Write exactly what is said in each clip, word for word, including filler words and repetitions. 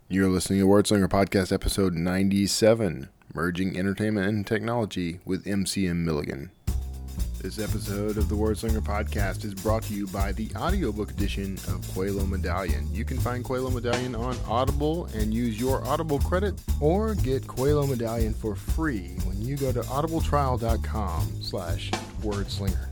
You're listening to Wordslinger Podcast episode ninety-seven, Merging Entertainment and Technology with M C M Milligan. This episode of the Wordslinger Podcast is brought to you by the audiobook edition of Quelo Medallion. You can find Quelo Medallion on Audible and use your Audible credit, or get Quelo Medallion for free when you go to audibletrial.com slash wordslinger.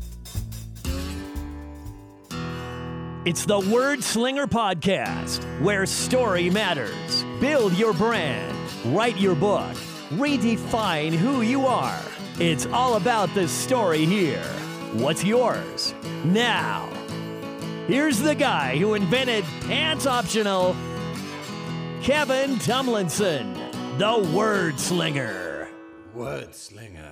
It's the Wordslinger Podcast, where story matters. Build your brand, write your book, redefine who you are. It's all about the story here. What's yours? Now, here's the guy who invented Pants Optional, Kevin Tomlinson, the Wordslinger. Wordslinger.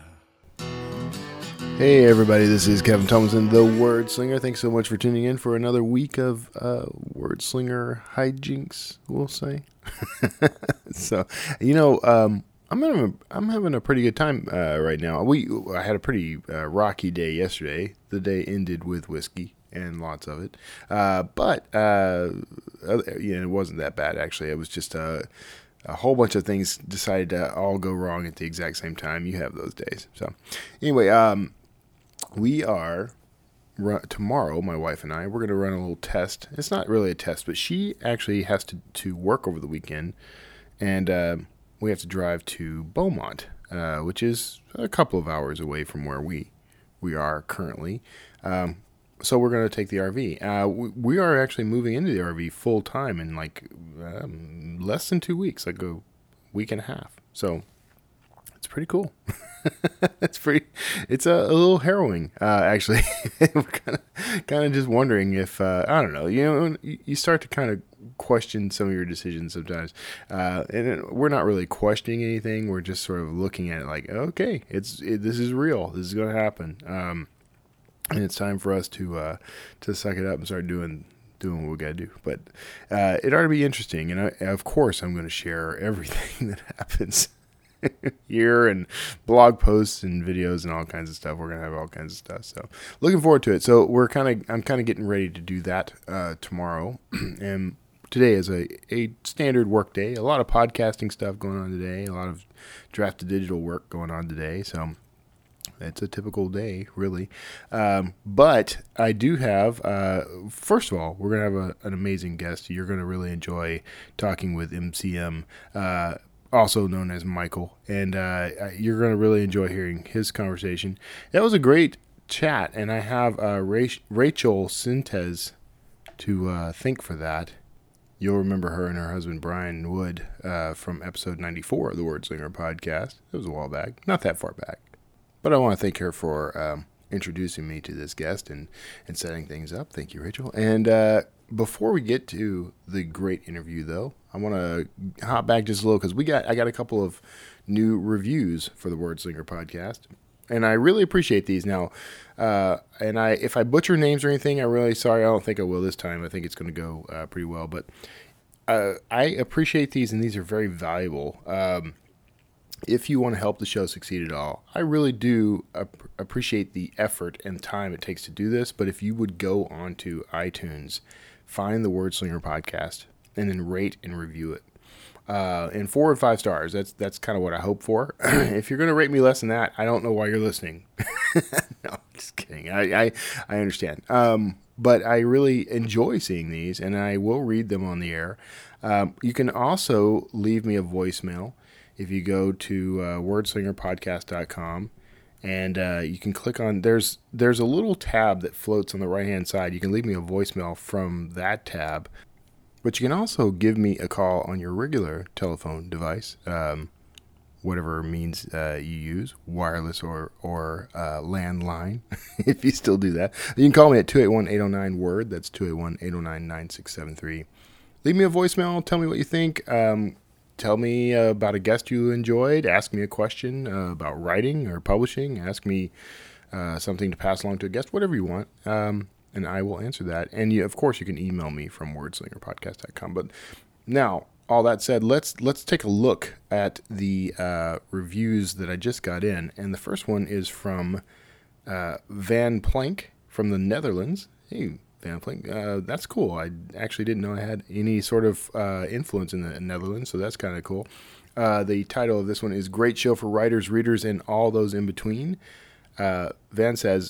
Hey everybody, this is Kevin Tomlinson, the Wordslinger. Thanks so much for tuning in for another week of uh, Wordslinger hijinks, we'll say. So, you know, um, I'm having a, I'm having a pretty good time uh, right now. We I had a pretty uh, rocky day yesterday. The day ended with whiskey and lots of it, uh, but uh, you know, it wasn't that bad actually. It was just uh, a whole bunch of things decided to all go wrong at the exact same time. You have those days. So, anyway, um. We are, tomorrow, my wife and I, we're going to run a little test. It's not really a test, but she actually has to, to work over the weekend, and uh, we have to drive to Beaumont, uh, which is a couple of hours away from where we we are currently. Um, so we're going to take the R V. Uh, we, we are actually moving into the R V full time in like um, less than two weeks, like a week and a half. So it's pretty cool. It's pretty. It's a, a little harrowing, uh, actually. We're kind of, kind of just wondering if uh, I don't know. You know, you start to kind of question some of your decisions sometimes, uh, and it, we're not really questioning anything. We're just sort of looking at it like, okay, it's it, this is real. This is going to happen, um, and it's time for us to uh, to suck it up and start doing. doing what we got to do. But uh, it ought to be interesting, and I, of course, I'm going to share everything that happens here, and blog posts and videos and all kinds of stuff. We're gonna have all kinds of stuff, so looking forward to it. So we're kind of I'm kind of getting ready to do that uh tomorrow. And today is a a standard work day. A lot of podcasting stuff going on today, a lot of drafted digital work going on today, so it's a typical day, really. Um, but I do have, uh, first of all, we're going to have a, an amazing guest. You're going to really enjoy talking with M C M, uh, also known as Michael, and uh, you're going to really enjoy hearing his conversation. That was a great chat, and I have uh, Rachel Sintez to uh, thank for that. You'll remember her and her husband Brian Wood uh, from episode ninety-four of the Wordslinger Podcast. It was a while back, not that far back, but I want to thank her for um, introducing me to this guest and, and setting things up. Thank you, Rachel. And uh, before we get to the great interview, though, I want to hop back just a little because we got I got a couple of new reviews for the Wordslinger Podcast, and I really appreciate these. Now, uh, and I if I butcher names or anything, I'm really sorry. I don't think I will this time. I think it's going to go uh, pretty well, but uh, I appreciate these, and these are very valuable. Um, if you want to help the show succeed at all, I really do ap- appreciate the effort and time it takes to do this. But if you would go onto iTunes, find the Wordslinger Podcast, and then rate and review it. Uh, and four or five stars. That's that's kind of what I hope for. If you're going to rate me less than that, I don't know why you're listening. No, just kidding. I I, I understand. Um, but I really enjoy seeing these, and I will read them on the air. Um, you can also leave me a voicemail if you go to uh, wordslinger podcast dot com. And uh, you can click on, there's there's a little tab that floats on the right-hand side. You can leave me a voicemail from that tab. But you can also give me a call on your regular telephone device, um, whatever means uh, you use, wireless or, or uh, landline, if you still do that. You can call me at two eight one, eight oh nine, W O R D. That's two eight one, eight oh nine, nine six seven three. Leave me a voicemail. Tell me what you think. Um, tell me uh, about a guest you enjoyed. Ask me a question uh, about writing or publishing. Ask me uh, something to pass along to a guest, whatever you want. Um And I will answer that. And you, of course, you can email me from wordslinger podcast dot com. But now, all that said, let's let's take a look at the uh, reviews that I just got in. And the first one is from uh, Van Plank from the Netherlands. Hey, Van Flink. Uh, that's cool. I actually didn't know I had any sort of uh, influence in the Netherlands, so that's kind of cool. Uh, the title of this one is Great Show for Writers, Readers, and All Those in Between. Uh, Van says,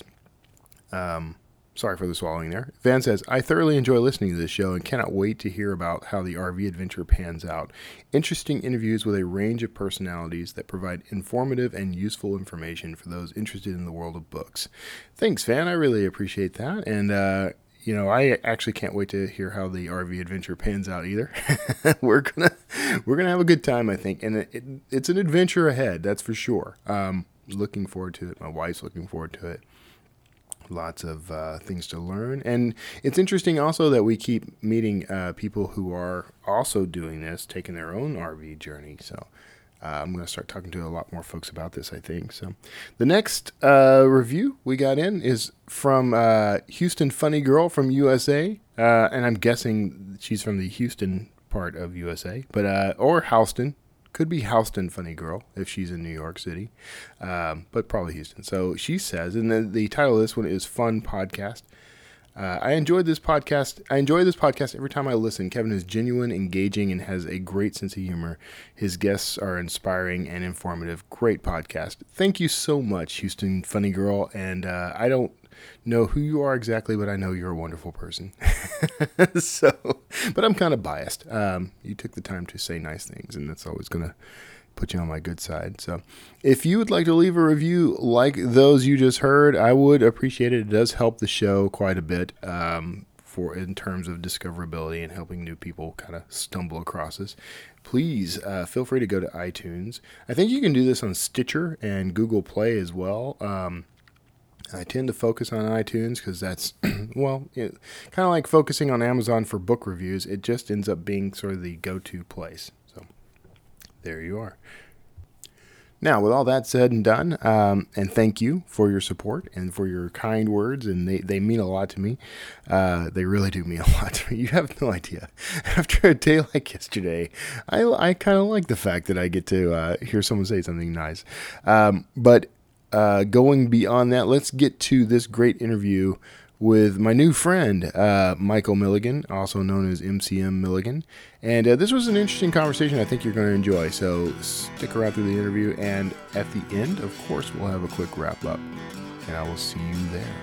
um, sorry for the swallowing there. Van says, I thoroughly enjoy listening to this show and cannot wait to hear about how the R V adventure pans out. Interesting interviews with a range of personalities that provide informative and useful information for those interested in the world of books. Thanks, Van. I really appreciate that. And, uh, you know, I actually can't wait to hear how the R V adventure pans out either. we're gonna we're gonna have a good time, I think, and it, it, it's an adventure ahead. That's for sure. Um, looking forward to it. My wife's looking forward to it. Lots of uh, things to learn. And it's interesting also that we keep meeting uh, people who are also doing this, taking their own R V journey. So uh, I'm going to start talking to a lot more folks about this, I think. So the next uh, review we got in is from uh, Houston Funny Girl from U S A. Uh, and I'm guessing she's from the Houston part of U S A, but uh, or Houston. Could be Houston Funny Girl if she's in New York City, um, but probably Houston. So she says, and the, the title of this one is Fun Podcast. Uh, I enjoyed this podcast. I enjoy this podcast every time I listen. Kevin is genuine, engaging, and has a great sense of humor. His guests are inspiring and informative. Great podcast. Thank you so much, Houston Funny Girl. And uh, I don't know who you are exactly, but I know you're a wonderful person. So, but I'm kind of biased. Um, you took the time to say nice things, and that's always going to put you on my good side. So if you would like to leave a review like those you just heard, I would appreciate it. It does help the show quite a bit um, for in terms of discoverability and helping new people kind of stumble across us. Please uh, feel free to go to iTunes. I think you can do this on Stitcher and Google Play as well. Um, I tend to focus on iTunes because that's, well, you know, kind of like focusing on Amazon for book reviews. It just ends up being sort of the go-to place. So there you are. Now, with all that said and done, um, and thank you for your support and for your kind words, and they, they mean a lot to me. Uh, they really do mean a lot to me. You have no idea. After a day like yesterday, I, I kind of like the fact that I get to uh, hear someone say something nice. Um, but Uh, going beyond that, let's get to this great interview with my new friend, uh, Michael Milligan, also known as M C M Milligan. And uh, this was an interesting conversation I think you're going to enjoy. So stick around through the interview. And at the end, of course, we'll have a quick wrap up. And I will see you there.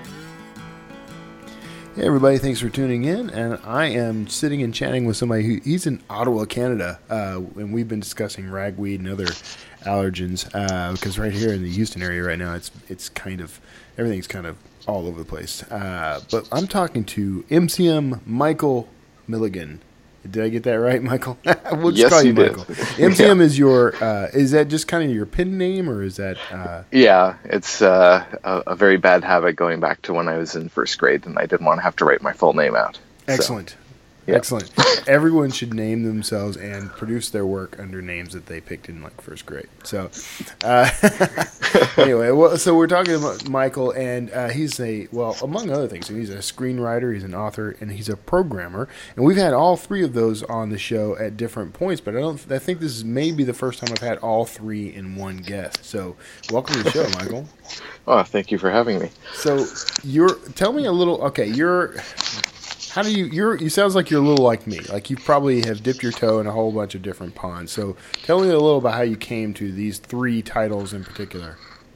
Hey everybody, thanks for tuning in, and I am sitting and chatting with somebody who, he's in Ottawa, Canada, uh, and we've been discussing ragweed and other allergens, uh, because right here in the Houston area right now, it's it's kind of, everything's kind of all over the place, uh, but I'm talking to M C M Michael Milligan. Did I get that right, Michael? We'll just yes, call you, you Michael. did. M C M Yeah. is your, uh, is that just kind of your pen name, or is that? Uh... Yeah, it's uh, a, a very bad habit going back to when I was in first grade, and I didn't want to have to write my full name out. Excellent. So, yeah. Excellent. Everyone should name themselves and produce their work under names that they picked in like first grade. So, uh, anyway, well, so we're talking about Michael, and uh, he's a, well, among other things, he's a screenwriter, he's an author, and he's a programmer. And we've had all three of those on the show at different points, but I don't, I think this is maybe the first time I've had all three in one guest. So, welcome to the show, Michael. Oh, thank you for having me. So, you're, tell me a little, okay, you're, How do you, you're, you sounds like you're a little like me. Like you probably have dipped your toe in a whole bunch of different ponds. So tell me a little about how you came to these three titles in particular.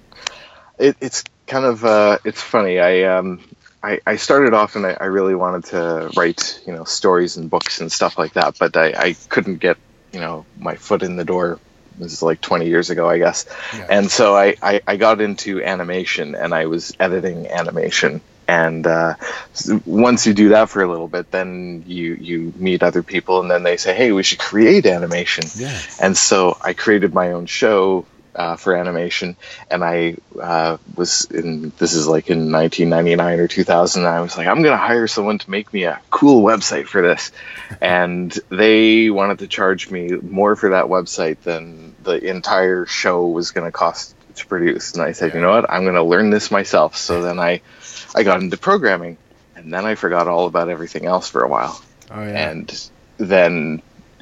It, it's kind of, uh, it's funny. I, um, I, I started off and I, I really wanted to write, you know, stories and books and stuff like that, but I, I couldn't get, you know, my foot in the door. This is like twenty years ago, I guess. Yeah. And so I, I, I got into animation, and I was editing animation. And uh, once you do that for a little bit, then you, you meet other people, and then they say, hey, we should create animation. Yeah. And so I created my own show uh, for animation, and I uh, was in, this is like in nineteen ninety-nine or two thousand, and I was like, I'm going to hire someone to make me a cool website for this. And they wanted to charge me more for that website than the entire show was going to cost to produce. And I said, yeah. you know what, I'm going to learn this myself. So then I I got into programming, and then I forgot all about everything else for a while. Oh, yeah. And then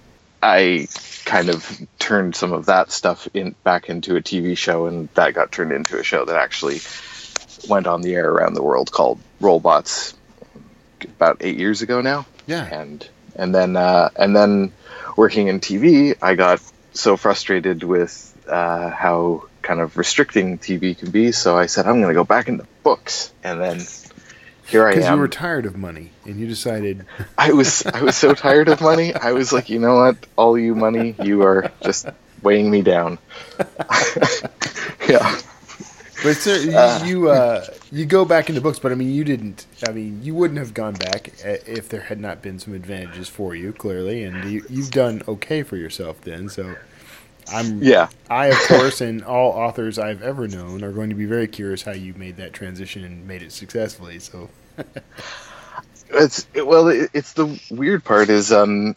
I kind of turned some of that stuff in back into a T V show, and that got turned into a show that actually went on the air around the world called Rollbots. about eight years ago now. Yeah. And and then uh, and then working in T V, I got so frustrated with uh, how kind of restricting T V can be. So I said, I'm going to go back into books. And then here I am. Because you were tired of money, and you decided. I was I was so tired of money. I was like, you know what? All you money, you are just weighing me down. Yeah. But sir, you uh, you, uh, you go back into books, but I mean, you didn't. I mean, you wouldn't have gone back if there had not been some advantages for you, clearly, and you, you've done okay for yourself then. So, I'm. Yeah. I, of course, and all authors I've ever known are going to be very curious how you made that transition and made it successfully. So. It's it, well, it, it's the weird part is, um,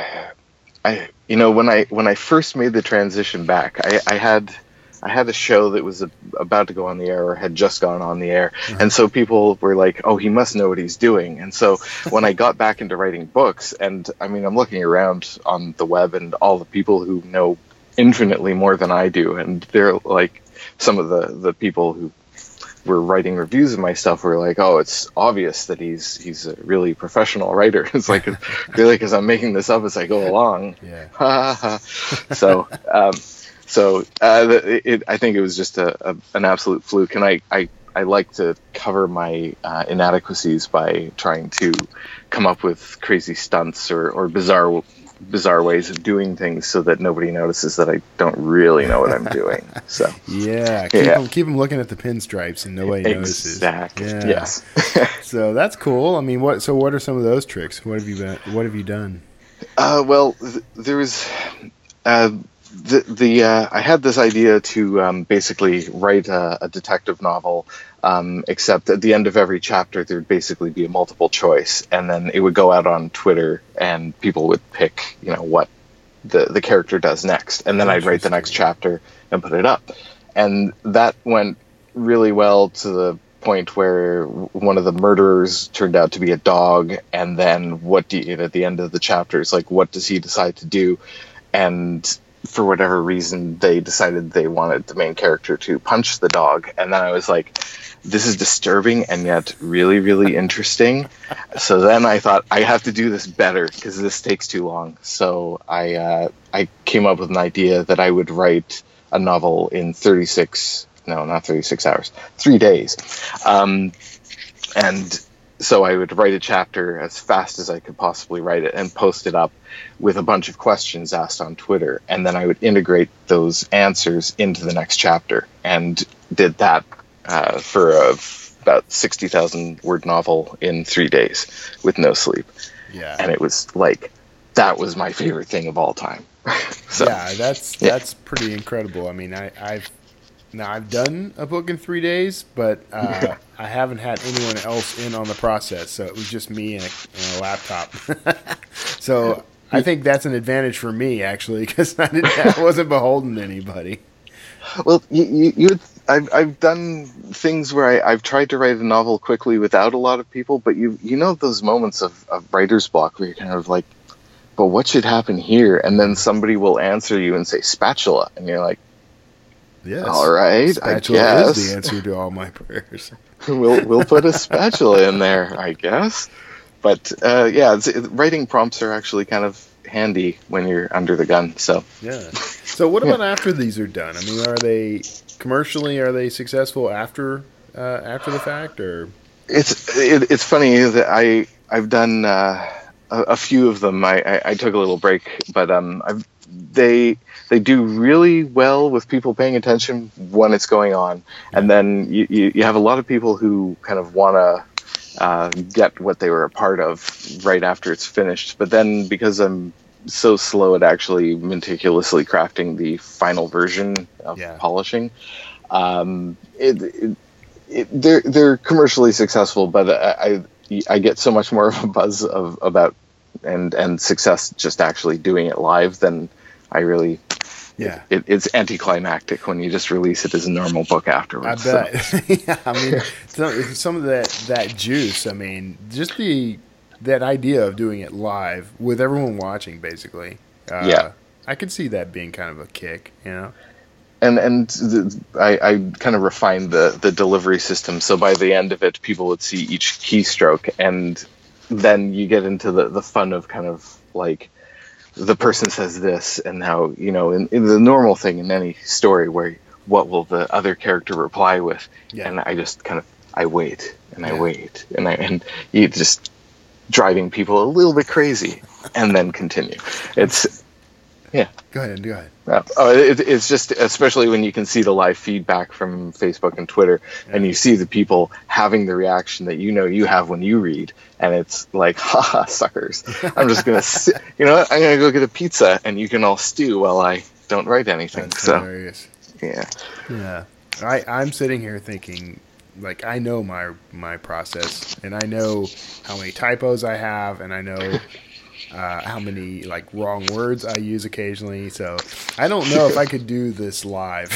I you know when I when I first made the transition back, I, I had. I had a show that was a, about to go on the air or had just gone on the air. Mm-hmm. And so people were like, oh, he must know what he's doing. And so when I got back into writing books, and I mean, I'm looking around on the web and all the people who know infinitely more than I do. And they're like, some of the, the people who were writing reviews of my stuff were like, oh, it's obvious that he's he's a really professional writer. It's like, really, because I'm making this up as I go along. Yeah. So, um, So uh, it, it, I think it was just a, a, an absolute fluke, and I, I, I like to cover my uh, inadequacies by trying to come up with crazy stunts or, or bizarre bizarre ways of doing things so that nobody notices that I don't really know what I'm doing. So yeah, keep, yeah. Them, keep them looking at the pinstripes and nobody notices. Exactly. Yeah. Yes. So that's cool. I mean, what? So what are some of those tricks? What have you been? What have you done? Uh, well, th- there was. Uh, The the uh, I had this idea to um, basically write a, a detective novel, um, except at the end of every chapter there'd basically be a multiple choice, and then it would go out on Twitter, and people would pick, you know, what the the character does next, and then I'd write the next chapter and put it up, and that went really well to the point where one of the murderers turned out to be a dog, and then what do you, at the end of the chapter, it's like, what does he decide to do, and for whatever reason, they decided they wanted the main character to punch the dog. And then I was like, this is disturbing and yet really, really interesting. So then I thought, I have to do this better because this takes too long. So I uh, I came up with an idea that I would write a novel in thirty-six, no, not thirty-six hours, three days. Um, and so I would write a chapter as fast as I could possibly write it and post it up with a bunch of questions asked on Twitter. And then I would integrate those answers into the next chapter, and did that uh, for a, about sixty thousand word novel in three days with no sleep. Yeah. And it was like, that was my favorite thing of all time. So, yeah, that's, yeah. that's pretty incredible. I mean, I, I've, Now, I've done a book in three days, but uh, I haven't had anyone else in on the process, so it was just me and a, and a laptop. So I think that's an advantage for me, actually, because I, didn't, I wasn't beholden to anybody. Well, you, you, you I've, I've done things where I, I've tried to write a novel quickly without a lot of people, but you you know those moments of, of writer's block where you're kind of like, but what should happen here? And then somebody will answer you and say spatula, and you're like, yes. All right, spatula I guess. is the answer to all my prayers. we'll we'll put a spatula in there, I guess. But uh, yeah, it's, it, writing prompts are actually kind of handy when you're under the gun. So yeah. So what about after these are done? I mean, are they commercially? Are they successful after uh, after the fact, or? It's it, it's funny that I I've done uh, a, a few of them. I, I, I took a little break, but um, I've, they they do really well with people paying attention when it's going on, and then you, you, you have a lot of people who kind of want to uh, get what they were a part of right after it's finished. But then because I'm so slow at actually meticulously crafting the final version of yeah. polishing, um, it, it, it they're they're commercially successful, but I, I I get so much more of a buzz of about and and success just actually doing it live than I really. Yeah, it, it's anticlimactic when you just release it as a normal book afterwards. I bet. So. Yeah, I mean, some, some of that that juice. I mean, just the that idea of doing it live with everyone watching, basically. Uh, yeah, I could see that being kind of a kick, you know. And and the, I, I kind of refined the the delivery system, so by the end of it, people would see each keystroke, and then you get into the, the fun of kind of like the person says this and how, you know, in, in the normal thing in any story where what will the other character reply with? Yeah. And I just kind of, I wait and I Yeah. wait and I, and you just driving people a little bit crazy and then continue. It's, yeah. Go ahead. Go ahead. Uh, oh, it, it's just, especially when you can see the live feedback from Facebook and Twitter, Yeah. and you see the people having the reaction that you know you have when you read, and it's like, haha, suckers. I'm just gonna, sit, you know what? I'm gonna go get a pizza, and you can all stew while I don't write anything. That's so, hilarious. yeah, Yeah. I, I'm sitting here thinking, like, I know my my process, and I know how many typos I have, and I know uh, how many, like, wrong words I use occasionally. So I don't know if I could do this live.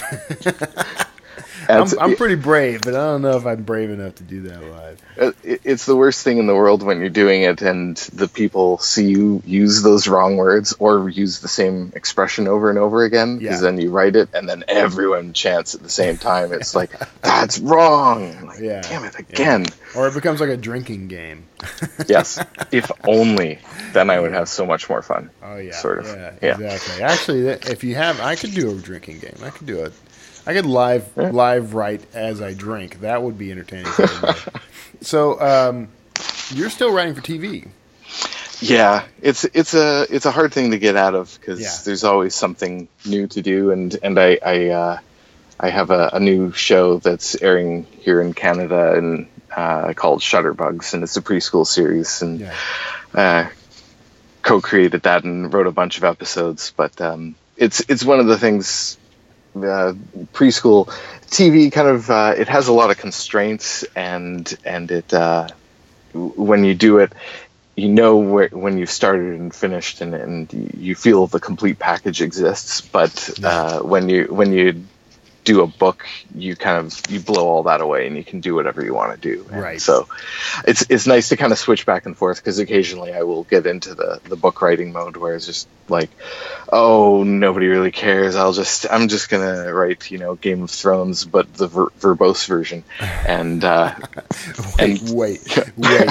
I'm, That's- I'm pretty brave, but I don't know if I'm brave enough to do that live. Uh, it- it's the worst thing in the world when you're doing it, and the people see you use those wrong words or use the same expression over and over again. Because Yeah. then you write it, and then everyone chants at the same time. It's like, that's wrong. Like, Yeah. damn it again. Or it becomes like a drinking game. Yes, if only, then I would have so much more fun. Oh yeah, Sort of. Yeah, Yeah. exactly. Actually, that- if you have, I could do a drinking game. I could do it. I could live live write as I drink. That would be entertaining. For everybody. So, um, you're still writing for T V. Yeah, it's it's a it's a hard thing to get out of because Yeah. there's always something new to do, and and I I, uh, I have a, a new show that's airing here in Canada and uh, called Shutterbugs, and it's a preschool series, and Yeah. uh, co-created that and wrote a bunch of episodes. But um, it's it's one of the things. Uh, preschool T V kind of uh, it has a lot of constraints, and and it uh, w- when you do it, you know where, when you've started and finished, and, and you feel the complete package exists. But uh, when you when you do a book, you kind of you blow all that away, and you can do whatever you want to do. And Right. so it's it's nice to kind of switch back and forth, because occasionally I will get into the the book writing mode where it's just like, oh, nobody really cares. I'll just I'm just gonna write, you know, Game of Thrones, but the ver- verbose version, and uh, Wait, and wait, wait.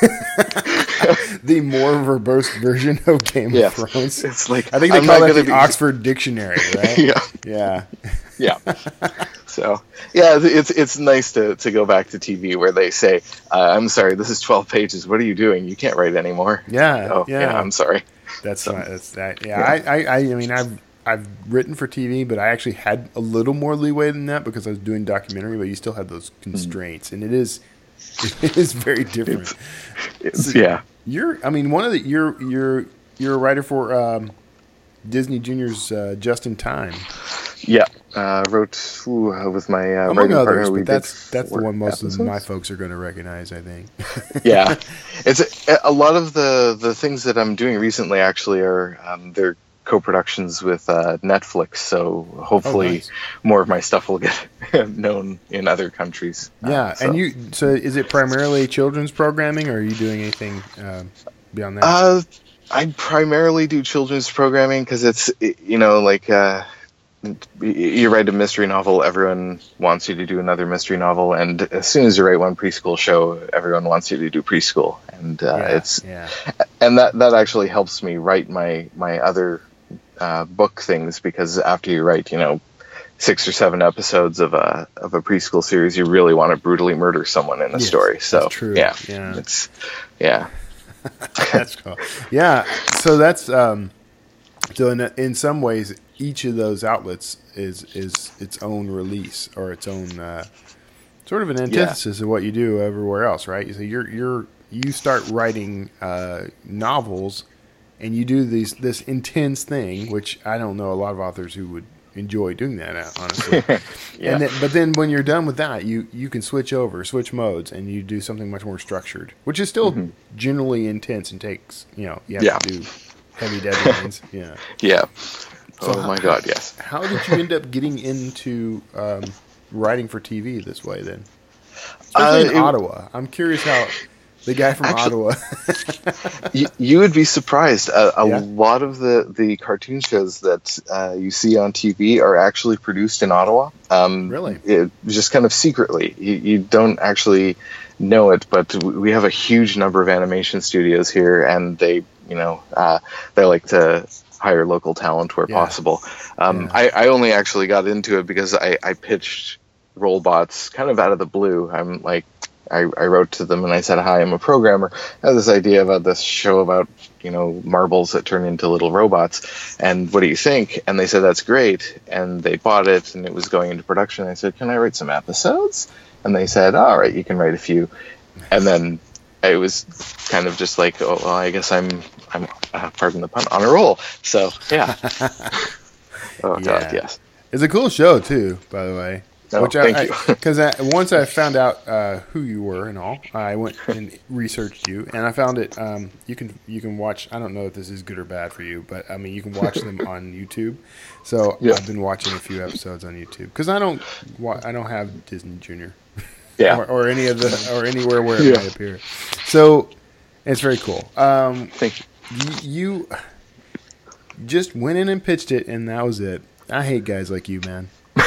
The more verbose version of Game yeah, of Thrones. it's like I think they I'm call not that gonna the be- Oxford Dictionary, right? yeah. Yeah. Yeah. So yeah, it's it's nice to, to go back to T V where they say, uh, "I'm sorry, this is twelve pages. What are you doing? You can't write anymore." Yeah, Oh yeah. yeah, I'm sorry. That's So- not, that's that. Yeah, Yeah. I, I, I, I mean, I've I've written for T V, but I actually had a little more leeway than that because I was doing documentary. But you still have those constraints, and it is it is very different. It's, yeah. You're, I mean, one of the you're you're you're a writer for um, Disney Junior's uh, Just in Time, Yeah. Uh, wrote ooh, uh, with my uh, among writing others. partner. We But that's did that's the four one most episodes. of my folks are going to recognize. I think. Yeah, it's a, a lot of the the things that I'm doing recently actually are um, they're co-productions with uh, Netflix. So hopefully Oh, nice. more of my stuff will get known in other countries. Yeah, Uh, so. and you. So, is it primarily children's programming, or are you doing anything um, beyond that? Uh, I primarily do children's programming because it's, you know, like, uh, you write a mystery novel, everyone wants you to do another mystery novel. And as soon as you write one preschool show, everyone wants you to do preschool. And uh, yeah, it's, yeah. and that, that actually helps me write my, my other uh, book things, because after you write, you know, six or seven episodes of a of a preschool series, you really want to brutally murder someone in a Yes, story. So that's true. yeah, Yeah. it's yeah. That's cool. Yeah. So that's um, so in in some ways, each of those outlets is is its own release or its own uh, sort of an antithesis of what you do everywhere else, right? So you're you're you start writing uh, novels, and you do these this intense thing, which I don't know a lot of authors who would enjoy doing that, honestly. Yeah. And then, but then when you're done with that, you you can switch over, switch modes, and you do something much more structured, which is still Mm-hmm. generally intense and takes, you know, you have Yeah. to do heavy deadlines. Yeah. Yeah. So oh how- my God, yes. How did you end up getting into um, writing for T V this way then? Especially Uh, in it- Ottawa. I'm curious how the guy from Actually- Ottawa. you, you would be surprised. A, a Yeah? lot of the, the cartoon shows that uh, you see on T V are actually produced in Ottawa. Um, Really? It, just kind of secretly. You, you don't actually know it, but we have a huge number of animation studios here, and they, you know, uh, they like to hire local talent where Yeah. possible. Um, Yeah. I, I only actually got into it because I, I pitched Rollbots kind of out of the blue. I'm like, I, I wrote to them and I said, hi, I'm a programmer. I have this idea about this show about, you know, marbles that turn into little robots. And what do you think? And they said, that's great. And they bought it and it was going into production. I said, can I write some episodes? And they said, all right, you can write a few. And then it was kind of just like, oh, well, I guess I'm, I'm uh, pardon the pun, on a roll. So, yeah. oh, Yeah. God, yes. It's a cool show too, by the way. Oh, thank I, you. Because I, once I found out uh, who you were and all, I went and researched you, and I found it. Um, you can you can watch. I don't know if this is good or bad for you, but I mean you can watch them on YouTube. So Yeah. I've been watching a few episodes on YouTube because I don't wa- I don't have Disney Junior. Yeah. or, or any of the or anywhere where it Yeah. might appear. So it's very cool. Um, Thank you. you, you just went in and pitched it, and that was it. I hate guys like you, man.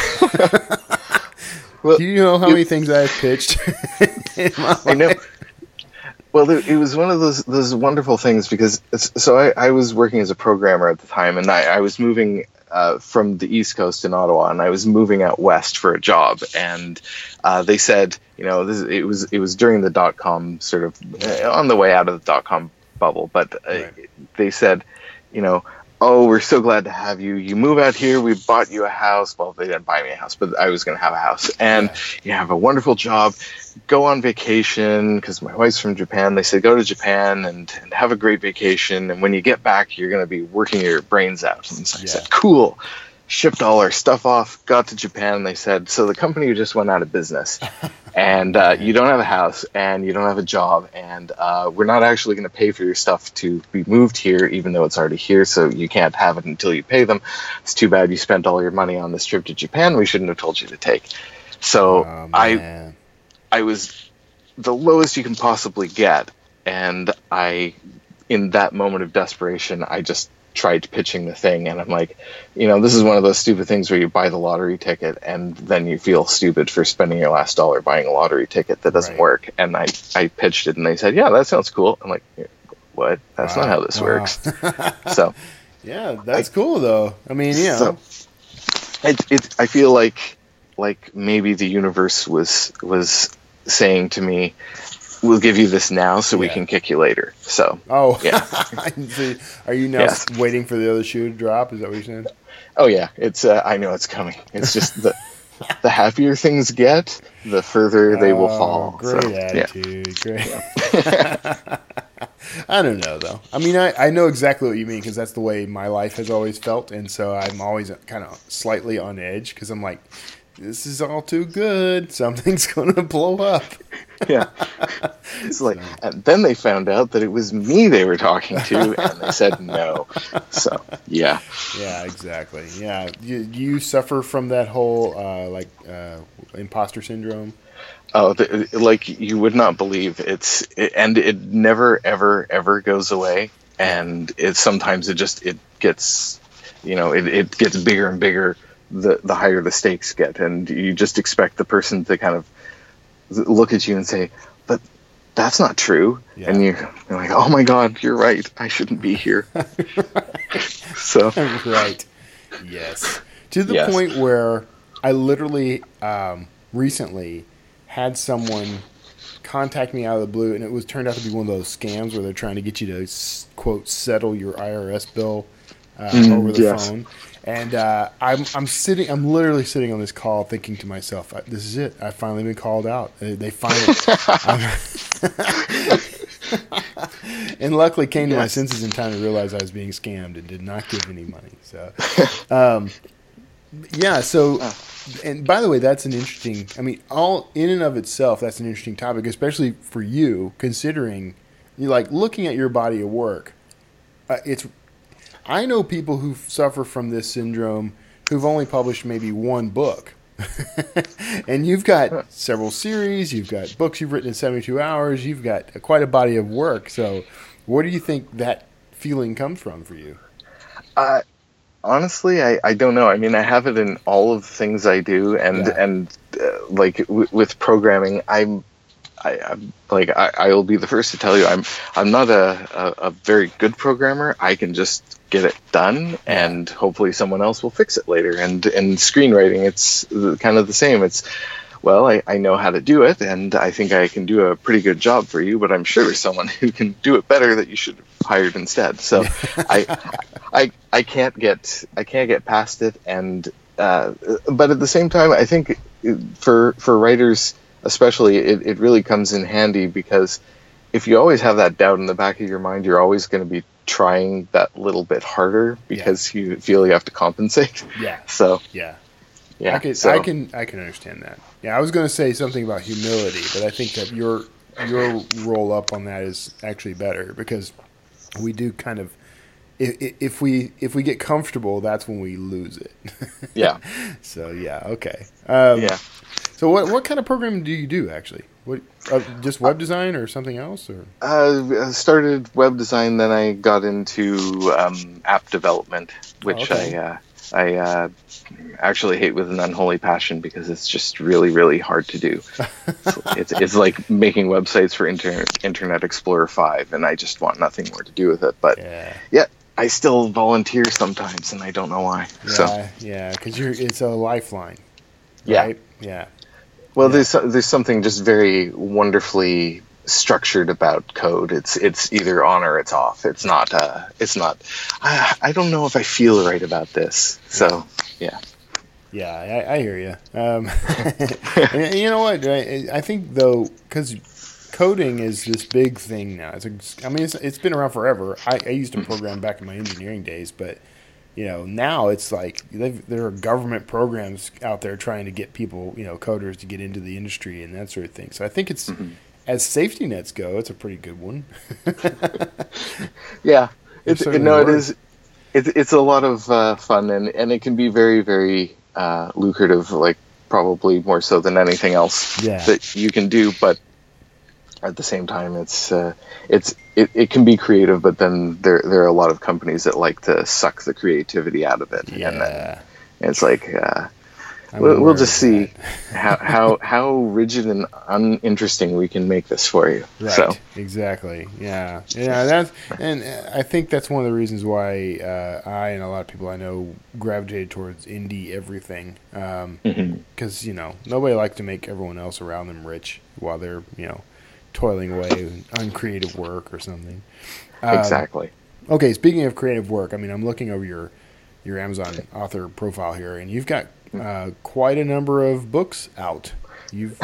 Well, Do you know how many things I've pitched? in my I know. life? Well, it it was one of those those wonderful things because it's, so I, I was working as a programmer at the time, and I, I was moving uh, from the East Coast in Ottawa, and I was moving out west for a job, and uh, they said, you know, this, it was it was during the dot com sort of uh, on the way out of the dot com bubble, but uh, Right. they said, you know, oh, we're so glad to have you. You move out here. We bought you a house. Well, they didn't buy me a house, but I was going to have a house. And you have a wonderful job. Go on vacation, because my wife's from Japan. They said, go to Japan and, and have a great vacation. And when you get back, you're going to be working your brains out. And so I Yeah. said, cool. Shipped all our stuff off, got to Japan, and they said, so the company just went out of business. and uh, you don't have a house, and you don't have a job, and uh, we're not actually going to pay for your stuff to be moved here, even though it's already here, so you can't have it until you pay them. It's too bad you spent all your money on this trip to Japan. We shouldn't have told you to take. So Oh, I man. I was the lowest you can possibly get, and I, in that moment of desperation, I just tried pitching the thing, and I'm like, you know, this is one of those stupid things where you buy the lottery ticket and then you feel stupid for spending your last dollar buying a lottery ticket that doesn't Right. work. And I, I pitched it, and they said, yeah, that sounds cool. I'm like, what? That's Wow. not how this Wow. works. So Yeah, that's cool though. I mean, you know, So, it, it, I feel like like maybe the universe was was saying to me, we'll give you this now so we Yeah. can kick you later. So oh, yeah. So are you now Yes. waiting for the other shoe to drop? Is that what you're saying? oh yeah, it's uh, I know it's coming. It's just the the happier things get, the further they will Oh, fall. Great So, yeah. attitude. Great. I don't know, though. I mean, I, I know exactly what you mean because that's the way my life has always felt. And so I'm always kind of slightly on edge because I'm like, this is all too good. Something's going to blow up. yeah. It's like, and then they found out that it was me they were talking to, and they said no. So yeah. Yeah, exactly. Yeah. You, you suffer from that whole, uh, like, uh, imposter syndrome. Oh, the, like you would not believe it's, it, and it never, ever, ever goes away. And it sometimes it just it gets, you know, it, it gets bigger and bigger the the higher the stakes get, and you just expect the person to kind of look at you and say, "But that's not true," Yeah. and you're, you're like, "Oh my God, you're right. I shouldn't be here." So Right. Yes. To the Yes. point where I literally um, recently had someone contact me out of the blue, and it was turned out to be one of those scams where they're trying to get you to s- quote settle your I R S bill uh, Mm, over the yes. phone. And uh, I'm I'm sitting, I'm literally sitting on this call, thinking to myself, "This is it. I've finally been called out. They, they finally." And luckily came to my Yes. senses in time to realize I was being scammed and did not give any money. So, um, yeah. So, and by the way, that's an interesting. I mean, all in and of itself, that's an interesting topic, especially for you, considering you like looking at your body of work. Uh, it's. I know people who suffer from this syndrome who've only published maybe one book. And you've got several series, you've got books you've written in seventy-two hours, you've got quite a body of work. So where do you think that feeling comes from for you? Uh, honestly, I, I don't know. I mean, I have it in all of the things I do, and Yeah. and uh, like w- with programming, I'm I, I'm like I, I will be the first to tell you I'm I'm not a, a, a very good programmer. I can just get it done, and hopefully someone else will fix it later. And in screenwriting, it's kind of the same. It's well, I, I know how to do it, and I think I can do a pretty good job for you, but I'm sure there's someone who can do it better that you should have hired instead. So I, I I can't get I can't get past it. And uh, but at the same time, I think for for writers especially, it, it really comes in handy, because if you always have that doubt in the back of your mind, you're always going to be trying that little bit harder because yeah. you feel you have to compensate. Yeah. So yeah. Yeah, I can, so. I can, I can understand that. Yeah, I was going to say something about humility, but I think that your your roll up on that is actually better, because we do kind of, if, if we if we get comfortable, that's when we lose it. Yeah. So yeah, okay. Um, yeah. So what what kind of programming do you do actually? What uh, just web design or something else? Or uh, I started web design, then I got into um, app development, which oh, okay. I. Uh, I uh, actually hate with an unholy passion, because it's just really, really hard to do. it's it's like making websites for Inter- Internet Explorer five, and I just want nothing more to do with it. But yeah, yeah I still volunteer sometimes, and I don't know why. Yeah, so yeah, because you're it's a lifeline. Right? Yeah, yeah. Well, yeah. there's there's something just very wonderfully structured about code. It's it's either on or it's off. It's not uh it's not I, I don't know if I feel right about this. So yeah. Yeah, I, I hear you. Um, you know what? I, I think though, because coding is this big thing now. It's a, I mean, it's, it's been around forever. I, I used to program back in my engineering days, but you know, now it's like there are government programs out there trying to get people, you know, coders to get into the industry and that sort of thing. So I think it's mm-hmm. as safety nets go, it's a pretty good one. Yeah, it's it, no, it is. It's it's a lot of uh, fun, and, and it can be very very uh, lucrative. Like probably more so than anything else yeah. that you can do. But at the same time, it's uh, it's it, it can be creative, but then there there are a lot of companies that like to suck the creativity out of it. Yeah, and then it's like. Uh, We'll, we'll just see how, how how rigid and uninteresting we can make this for you. Right. So. Exactly. Yeah. Yeah. That's and I think that's one of the reasons why uh, I and a lot of people I know gravitated towards indie everything. Because um, mm-hmm. you know nobody likes to make everyone else around them rich while they're you know toiling away on creative work or something. Um, exactly. Okay. Speaking of creative work, I mean I'm looking over your your Amazon author profile here, and you've got. Uh, quite a number of books out. You've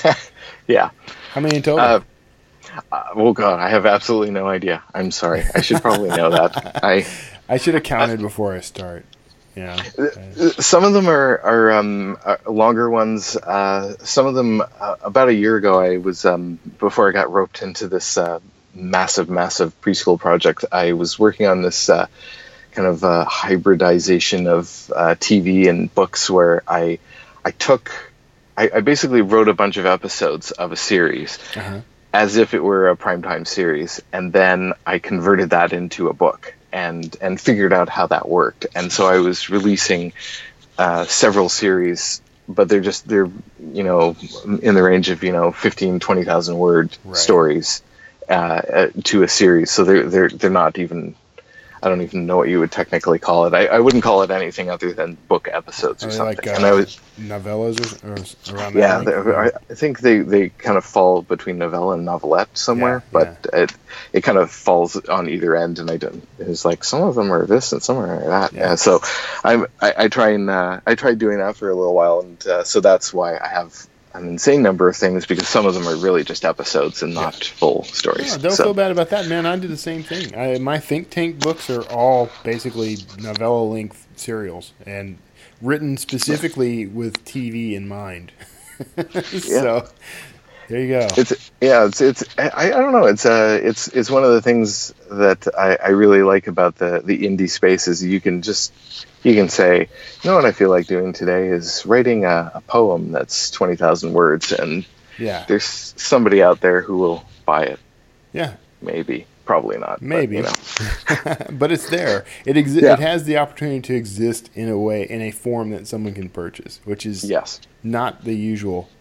yeah. How many in total? Uh, uh, oh God, I have absolutely no idea. I'm sorry. I should probably know that. I I should have counted uh, before I start. Yeah. Some of them are are um, are longer ones. Uh, some of them uh, about a year ago. I was um, before I got roped into this uh, massive, massive preschool project. I was working on this. Uh, kind of a hybridization of uh, T V and books, where I I took I, I basically wrote a bunch of episodes of a series uh-huh. as if it were a primetime series, and then I converted that into a book and and figured out how that worked. And so I was releasing uh, several series, but they're just they're you know in the range of you know fifteen, twenty thousand word right. stories uh, uh, to a series. So they're they're they're not even. I don't even know what you would technically call it. I, I wouldn't call it anything other than book episodes or something. Like uh, and I was novellas or, or around yeah, that. I think they, they kind of fall between novella and novelette somewhere, yeah, but yeah. it it kind of falls on either end. And I don't. It's like some of them are this and some are that. Yeah. And so I'm I, I try and uh, I tried doing that for a little while, and uh, so that's why I have. An insane number of things, because some of them are really just episodes and not yeah. full stories. Yeah, don't so. feel bad about that, man. I do the same thing. I, my think tank books are all basically novella-length serials and written specifically with T V in mind. So yeah. there you go. It's yeah. It's it's. I, I don't know. It's uh. It's it's one of the things that I, I really like about the the indie space is you can just. You can say, you know what I feel like doing today is writing a, a poem that's twenty thousand words, and yeah. there's somebody out there who will buy it. Yeah. Maybe. Probably not. Maybe. But, you know. But it's there. It exi- yeah. It has the opportunity to exist in a way, in a form that someone can purchase, which is yes. not the usual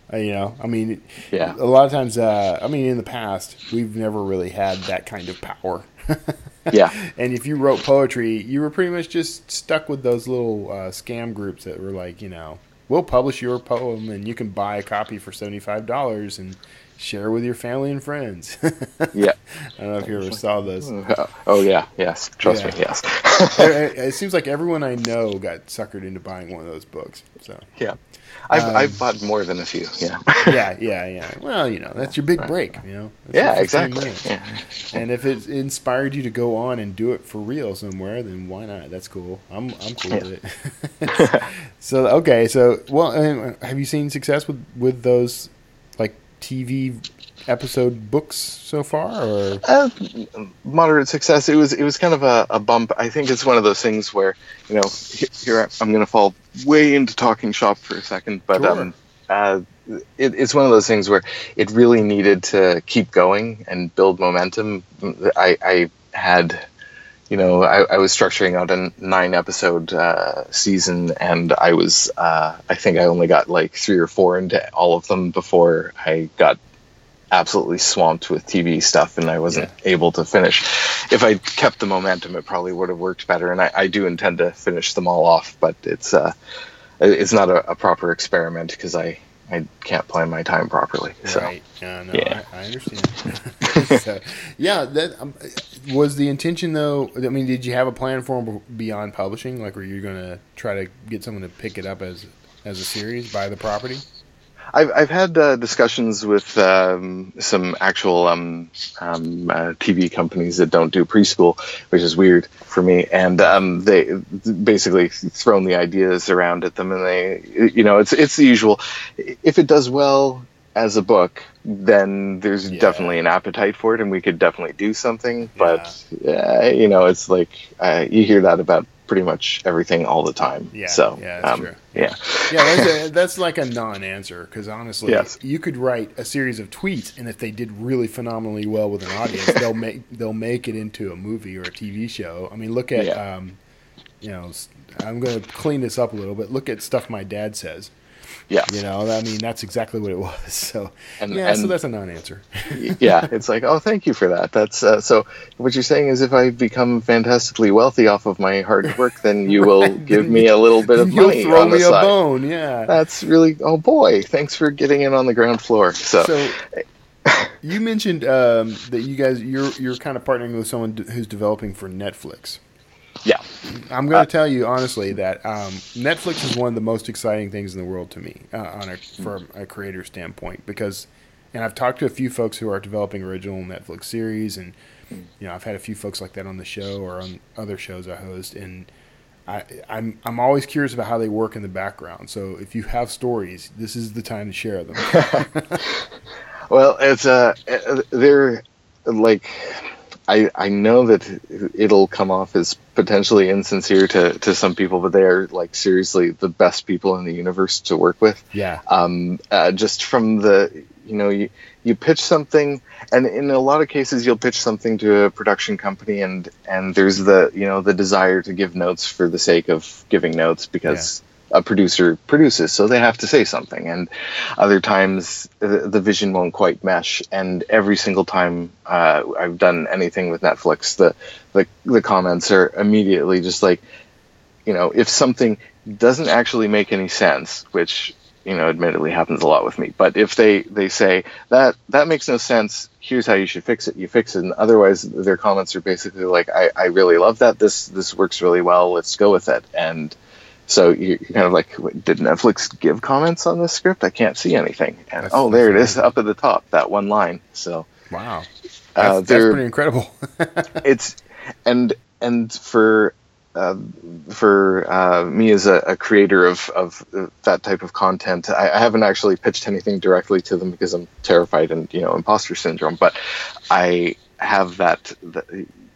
Uh, you know, I mean, Yeah. a lot of times, uh, I mean, in the past, we've never really had that kind of power. Yeah. And if you wrote poetry, you were pretty much just stuck with those little uh, scam groups that were like, you know, we'll publish your poem and you can buy a copy for seventy-five dollars and share with your family and friends. Yeah. I don't know if you ever saw those. Oh yeah, yes. Trust Yeah. me, yes. it, it seems like everyone I know got suckered into buying one of those books. So Yeah. I've Um, I've bought more than a few. Yeah. yeah, yeah, yeah. Well, you know, that's your big break. You know. That's Yeah, your fifteen exactly. minutes. Yeah. And if it inspired you to go on and do it for real somewhere, then why not? That's cool. I'm I'm cool with it. So okay, so well, um, have you seen success with with those like T V episode books so far, or Uh, moderate success. It was it was kind of a, a bump. I think it's one of those things where, you know, he- here I'm going to fall way into talking shop for a second, but Sure. um, uh, it, it's one of those things where it really needed to keep going and build momentum. I, I had, you know, I, I was structuring out a nine episode uh, season, and I was, uh, I think I only got like three or four into all of them before I got absolutely swamped with T V stuff, and I wasn't able to finish. If I kept the momentum, it probably would have worked better, and I, I do intend to finish them all off, but it's uh, it's not a, a proper experiment because I, I can't plan my time properly. So. right? Yeah, no, Yeah. I, I understand. So, yeah, that um, was the intention, though. I mean, did you have a plan for them beyond publishing? Like, were you going to try to get someone to pick it up as as a series, buy the property? I've I've had uh, discussions with um, some actual um, um, uh, T V companies that don't do preschool, which is weird for me. And um, they basically thrown the ideas around at them, and they, you know, it's it's the usual. If it does well as a book, then there's Yeah. definitely an appetite for it, and we could definitely do something. But uh, you know, it's like uh, you hear that about pretty much everything all the time. Yeah, So yeah, that's um, true. Yeah. Yeah, that's, a, that's like a non-answer, because honestly, Yes. you could write a series of tweets, and if they did really phenomenally well with an audience, they'll make they'll make it into a movie or a T V show. I mean, look at, Yeah. um, you know, s- I'm going to clean this up a little bit. Look at Stuff My Dad Says. Yes. You know, I mean, that's exactly what it was. So, And- yeah, so and- that's a non-answer. Yeah, it's like, oh, thank you for that. That's uh, so. What you're saying is, if I become fantastically wealthy off of my hard work, then you will give me a little bit of You'll money throw on the me a side. bone, yeah. That's really, oh boy, thanks for getting in on the ground floor. So, So, you mentioned um, that you guys you're you're kind of partnering with someone d- who's developing for Netflix. yeah, I'm going to tell you honestly that um, Netflix is one of the most exciting things in the world to me, uh, on a, from a creator standpoint, because, and I've talked to a few folks who are developing original Netflix series, and you know, I've had a few folks like that on the show or on other shows I host, and I, I'm I'm always curious about how they work in the background. So if you have stories, this is the time to share them. well, it's uh, uh, they're like, I I know that it'll come off as potentially insincere to to some people, but they are like seriously the best people in the universe to work with. Yeah. Um, uh, just from the, you know, you, you pitch something, and in a lot of cases you'll pitch something to a production company, and, and there's the, you know, the desire to give notes for the sake of giving notes because a producer produces, so they have to say something. And other times the, the vision won't quite mesh. And every single time uh, I've done anything with Netflix, the, the, the comments are immediately just like, you know, if something doesn't actually make any sense, which, you know, admittedly happens a lot with me, but if they, they say that that makes no sense, here's how you should fix it, you fix it. And otherwise their comments are basically like, I, I really love that. This, this works really well. Let's go with it. And so you're kind of like, did Netflix give comments on this script? I can't see anything. And That's- oh, there it that's is up at the top, that one line. So Wow. That's, Uh, that's they're- pretty incredible. it's, and, and for, uh, for uh, me as a, a creator of, of that type of content, I, I haven't actually pitched anything directly to them because I'm terrified and, you know, imposter syndrome, but I have that, that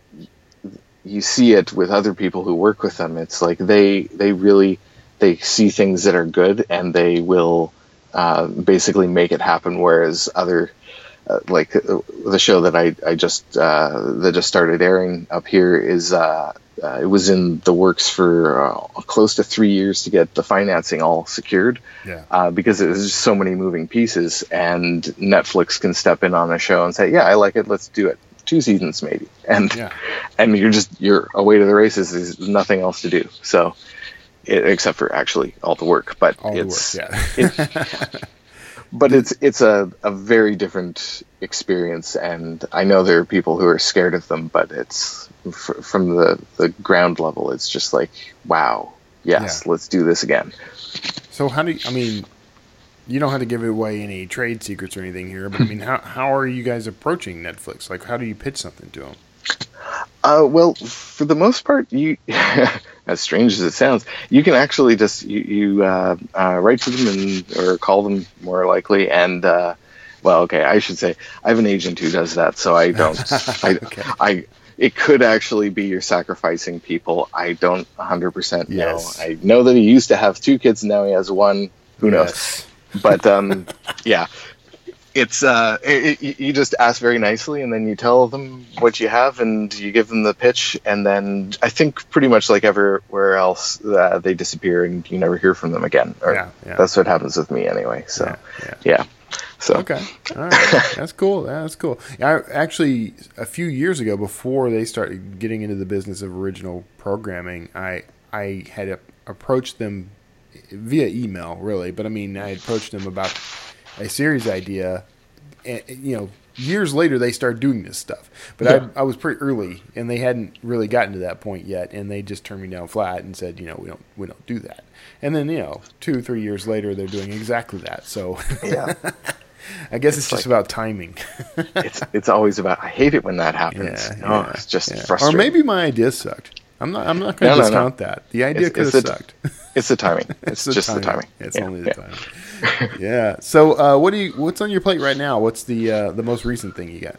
you see it with other people who work with them. It's like they, they really, they see things that are good and they will uh, basically make it happen. Whereas other, uh, like uh, the show that I I just uh, that just started airing up here is uh, uh, it was in the works for uh, close to three years to get the financing all secured. Yeah. Uh, because there's just so many moving pieces, and Netflix can step in on a show and say, "Yeah, I like it. Let's do it. Two seasons maybe," and Yeah. and you're just you're away to the races. There's nothing else to do. So, it, except for actually all the work, but All it's the work, yeah. it, but it's it's a, a very different experience, and I know there are people who are scared of them, but it's f- from the the ground level. It's just like, wow, yes, Yeah. let's do this again. So how do you, I mean, you don't have to give away any trade secrets or anything here, but I mean, how how are you guys approaching Netflix? Like, how do you pitch something to them? Uh, well, for the most part, you, as strange as it sounds, you can actually just you, you uh, uh, write to them and or call them more likely. And uh, well, okay, I should say I have an agent who does that, so I don't. I, Okay. I it could actually be you're sacrificing people. I don't one hundred percent know. Yes. I know that he used to have two kids, and now he has one. Who knows? Yes. But um, yeah. It's uh, it, it, you just ask very nicely, and then you tell them what you have, and you give them the pitch, and then I think pretty much like everywhere else, uh, they disappear, and you never hear from them again. Or Yeah, yeah. that's what happens with me anyway. So Yeah, yeah. yeah, so Okay. All right. That's cool. That's cool. I actually, a few years ago, before they started getting into the business of original programming, I I had a, approached them via email, really. But I mean, I approached them about a series idea, and you know, years later they started doing this stuff. But Yeah. I, I was pretty early, and they hadn't really gotten to that point yet, and they just turned me down flat and said, you know, we don't we don't do that. And then you know, two three years later, they're doing exactly that. So yeah, I guess it's, It's just like- about timing. it's it's always about. I hate it when that happens. Yeah, oh, yeah, it's just yeah. frustrating. Or maybe my idea sucked. I'm not. I'm not going to No, no, no. discount that. The idea It's- could it's have the- sucked. it's the timing. It's, the just timing. the timing. It's Yeah, only the yeah. timing. Yeah. So, uh, what do you? What's on your plate right now? What's the uh, the most recent thing you got?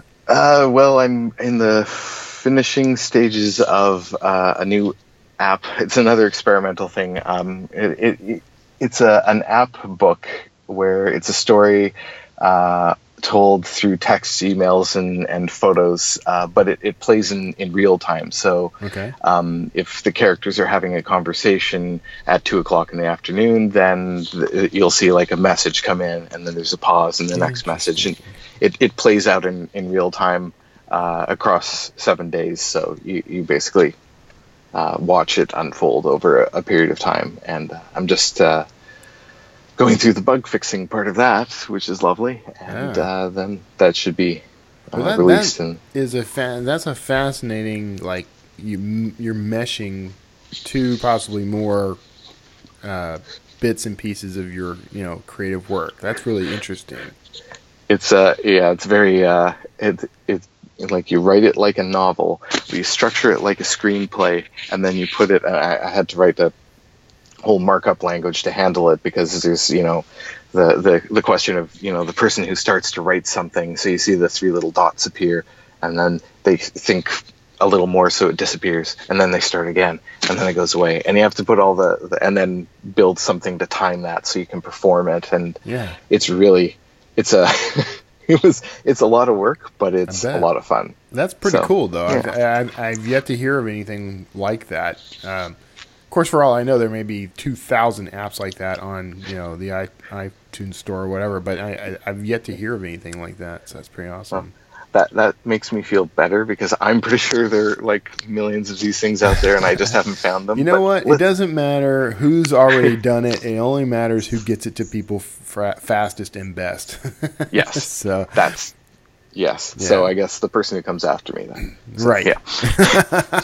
Uh, well, I'm in the finishing stages of uh, a new app. It's another experimental thing. Um, it, it it's a an app book where it's a story uh, told through text, emails, and and photos, uh, but it, it plays in, in real time. So Okay. um, if the characters are having a conversation at two o'clock in the afternoon, then th- you'll see like a message come in, and then there's a pause, and the next message, and it, it plays out in, in real time uh, across seven days. So you, you basically uh, watch it unfold over a, a period of time, and uh, I'm just uh, going through the bug fixing part of that, which is lovely, and Yeah. uh, then that should be uh, Well, that, released. that And is a fa- that's a fascinating, like you you're meshing two possibly more uh, bits and pieces of your you know creative work. That's really interesting. it's uh yeah it's very uh it it's like you write it like a novel, but you structure it like a screenplay, and then you put it. I, I had to write a whole markup language to handle it, because there's you know the the the question of you know the person who starts to write something. So you see the three little dots appear, and then they think a little more, so it disappears, and then they start again, and then it goes away, and you have to put all the, the and then build something to time that so you can perform it, and Yeah. it's really it's a it was it's a lot of work, but it's I a bet. lot of fun. That's pretty So, cool, though. I've, yeah. I've, I've yet to hear of anything like that. Um, of course, for all I know, there may be two thousand apps like that on you know the i iTunes store or whatever. But I, I, I've yet to hear of anything like that. So that's pretty awesome. That that makes me feel better, because I'm pretty sure there are like millions of these things out there, and I just haven't found them. You know But what? It let- doesn't matter who's already done it. It only matters who gets it to people fra- fastest and best. Yes. So That's yes. So Yeah. I guess the person who comes after me then. So, right. Yeah.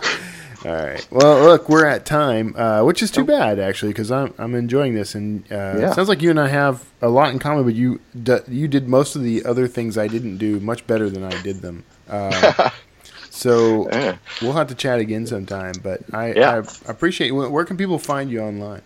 All right. Well, look, we're at time, uh, which is too bad actually, because I'm I'm enjoying this, and uh, Yeah. it sounds like you and I have a lot in common. But you d- you did most of the other things I didn't do much better than I did them. Uh, so Yeah. we'll have to chat again sometime. But I, Yeah. I appreciate. Where where can people find you online?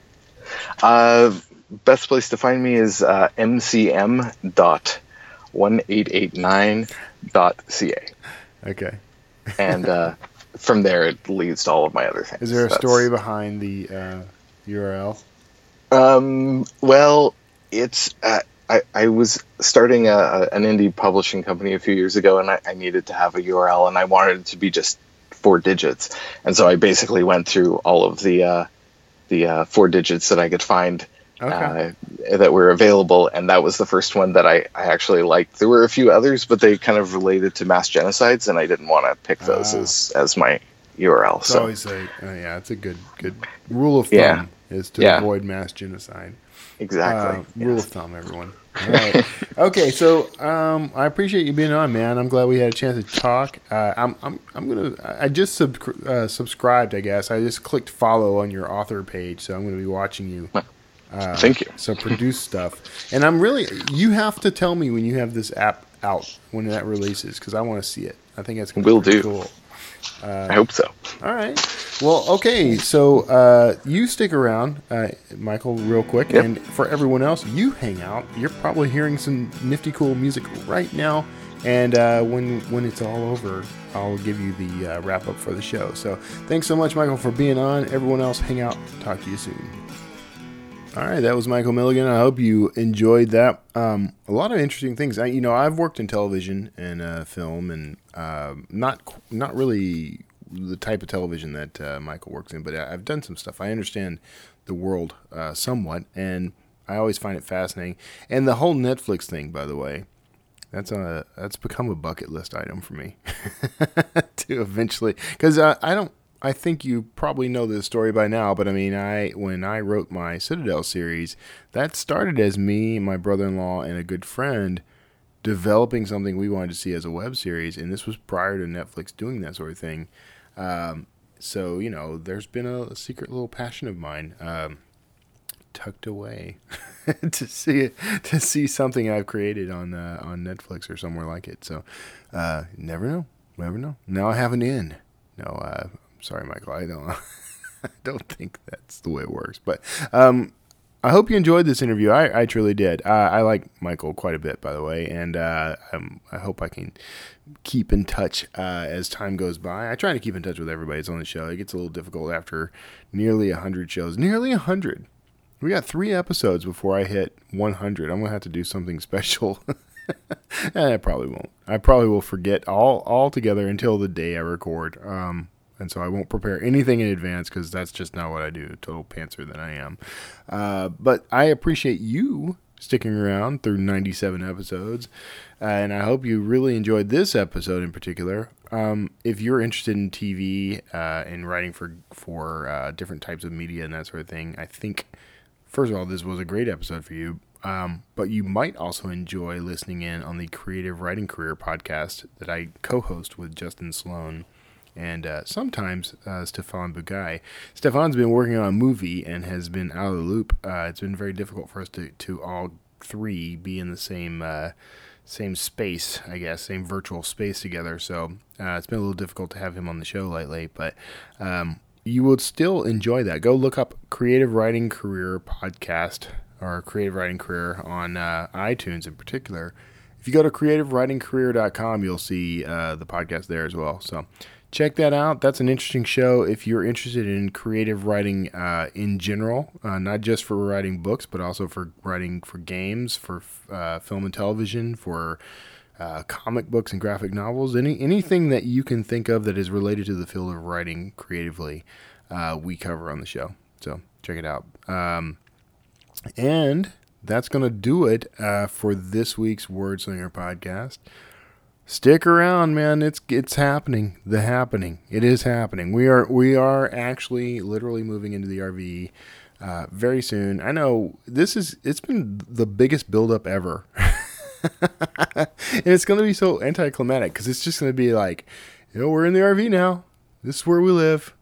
Uh, best place to find me is uh, m c m dot one eight eight nine dot c a, Okay. and uh, from there it leads to all of my other things. Is there a That's- story behind the uh, U R L? Um, well, it's uh, I, I was starting a, a, an indie publishing company a few years ago, and I, I needed to have a U R L, and I wanted it to be just four digits. And so I basically went through all of the uh, the uh, four digits that I could find Okay. uh, that were available, and that was the first one that I, I actually liked. There were a few others, but they kind of related to mass genocides, and I didn't want to pick those Ah. as, as my U R L. It's So always a, uh, yeah, it's a good good rule of thumb Yeah. is to Yeah. avoid mass genocide. exactly. Uh, Rule yes. of thumb, everyone. All right. Okay, so um, I appreciate you being on, man. I'm glad we had a chance to talk. Uh, I'm I'm I'm gonna. I just sub, uh, subscribed, I guess. I just clicked follow on your author page, so I'm gonna be watching you. Uh, Thank you. So produce stuff, and I'm really. You have to tell me when you have this app out when that releases, because I want to see it. I think that's gonna be Will pretty do. cool. I hope so. All right. Well, okay. So uh, you stick around, uh, Michael, real quick. Yep. And for everyone else, you hang out. You're probably hearing some nifty, cool music right now. And uh, when when it's all over, I'll give you the uh, wrap up for the show. So thanks so much, Michael, for being on. Everyone else, hang out. Talk to you soon. All right, that was Michael Milligan. I hope you enjoyed that. Um, a lot of interesting things. I, you know, I've worked in television and uh, film, and uh, not not really the type of television that uh, Michael works in, but I've done some stuff. I understand the world uh, somewhat, and I always find it fascinating. And the whole Netflix thing, by the way, that's a that's become a bucket list item for me to eventually, because uh, I don't. I think you probably know this story by now, but I mean, I when I wrote my Citadel series, that started as me, my brother-in-law, and a good friend developing something we wanted to see as a web series, and this was prior to Netflix doing that sort of thing. Um, so, you know, there's been a, a secret little passion of mine um, tucked away to see to see something I've created on uh, on Netflix or somewhere like it. So, uh, never know, never know. Now I have an in. No, uh, sorry, Michael. I don't. I don't think that's the way it works. But um, I hope you enjoyed this interview. I, I truly did. Uh, I like Michael quite a bit, by the way, and uh, I'm, I hope I can keep in touch uh, as time goes by. I try to keep in touch with everybody that's on the show. It gets a little difficult after nearly one hundred shows. Nearly one hundred. We got three episodes before I hit one hundred. I'm going to have to do something special. And I probably won't. I probably will forget all altogether until the day I record. Um, and so I won't prepare anything in advance because that's just not what I do. Total pantser that I am. Uh, but I appreciate you sticking around through ninety-seven episodes. Uh, and I hope you really enjoyed this episode in particular. Um, if you're interested in T V uh, and writing for, for uh, different types of media and that sort of thing, I think, first of all, this was a great episode for you. Um, but you might also enjoy listening in on the Creative Writing Career podcast that I co-host with Justin Sloan and uh, sometimes uh, Stefan Bugay. Stefan's been working on a movie and has been out of the loop. Uh, it's been very difficult for us to, to all three be in the same uh, same space, I guess, same virtual space together. So uh, it's been a little difficult to have him on the show lately, but um, you would still enjoy that. Go look up Creative Writing Career podcast or Creative Writing Career on uh, iTunes in particular. If you go to creative writing career dot com, you'll see uh, the podcast there as well. So check that out. That's an interesting show if you're interested in creative writing uh, in general, uh, not just for writing books, but also for writing for games, for uh, film and television, for uh, comic books and graphic novels, any anything that you can think of that is related to the field of writing creatively, uh, we cover on the show. So check it out. Um, And that's going to do it uh, for this week's Wordslinger podcast. Stick around, man. It's it's happening. The happening. It is happening. We are we are actually literally moving into the R V uh, very soon. I know this is it's been the biggest buildup ever, and it's going to be so anticlimactic because it's just going to be like, you know, we're in the R V now. This is where we live.